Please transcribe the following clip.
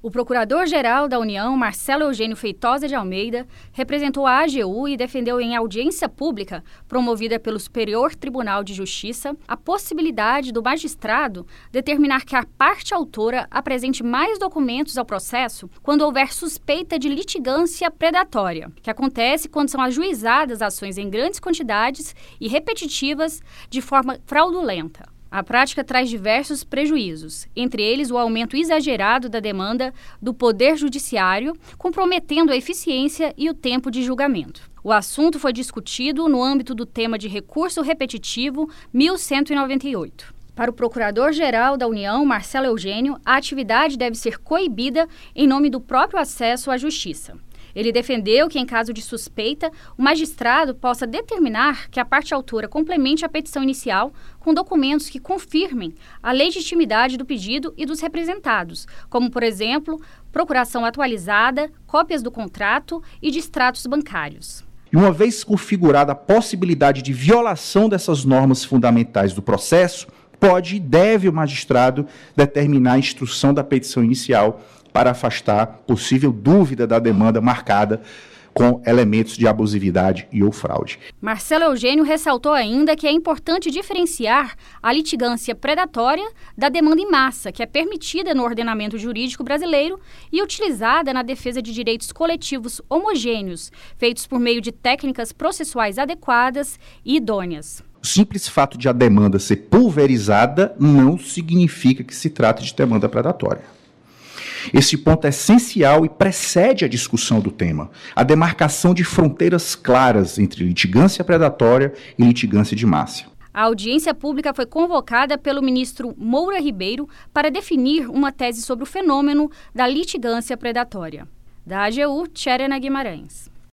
O Procurador-Geral da União, Marcelo Eugênio Feitosa de Almeida, representou a AGU e defendeu em audiência pública, promovida pelo Superior Tribunal de Justiça, a possibilidade do magistrado determinar que a parte autora apresente mais documentos ao processo quando houver suspeita de litigância predatória, que acontece quando são ajuizadas ações em grandes quantidades e repetitivas de forma fraudulenta. A prática traz diversos prejuízos, entre eles o aumento exagerado da demanda do Poder Judiciário, comprometendo a eficiência e o tempo de julgamento. O assunto foi discutido no âmbito do tema de recurso repetitivo 1198. Para o Procurador-Geral da União, Marcelo Eugênio, a atividade deve ser coibida em nome do próprio acesso à justiça. Ele defendeu que, em caso de suspeita, o magistrado possa determinar que a parte autora complemente a petição inicial com documentos que confirmem a legitimidade do pedido e dos representados, como, por exemplo, procuração atualizada, cópias do contrato e de extratos bancários. E uma vez configurada a possibilidade de violação dessas normas fundamentais do processo, pode e deve o magistrado determinar a instrução da petição inicial para afastar possível dúvida da demanda marcada com elementos de abusividade e ou fraude. Marcelo Eugênio ressaltou ainda que é importante diferenciar a litigância predatória da demanda em massa, que é permitida no ordenamento jurídico brasileiro e utilizada na defesa de direitos coletivos homogêneos, feitos por meio de técnicas processuais adequadas e idôneas. O simples fato de a demanda ser pulverizada não significa que se trata de demanda predatória. Esse ponto é essencial e precede a discussão do tema, a demarcação de fronteiras claras entre litigância predatória e litigância de massa. A audiência pública foi convocada pelo ministro Moura Ribeiro para definir uma tese sobre o fenômeno da litigância predatória. Da AGU, Tcherena Guimarães.